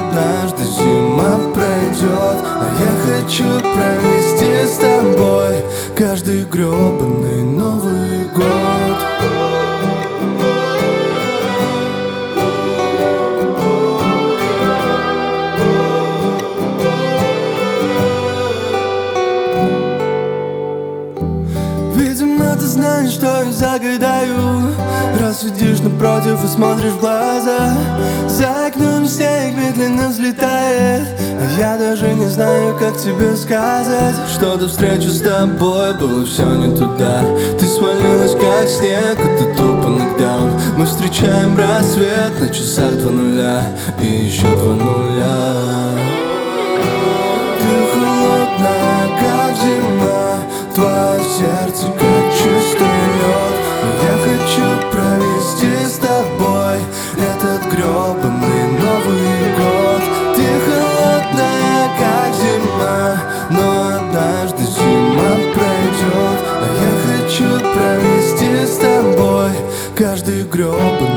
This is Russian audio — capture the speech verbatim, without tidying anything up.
однажды зима пройдет, а я хочу провести с тобой каждый гребаный Новый год. Видимо, ты знаешь, что я загадаю, раз сидишь напротив и смотришь в глаза. За окном снег медленно взлетает, а я даже не знаю, как тебе сказать, что до встречи с тобой было все не туда. Ты свалилась как снег, это тупо нокдаун. Мы встречаем рассвет на часах два нуля и еще два нуля. Ты холодная, как зима, твое сердце как чистый лед. Я хочу провести с тобой этот гребаный Новый год. Ты холодная, как зима, но однажды зима пройдет, а я хочу провести с тобой каждый гребаный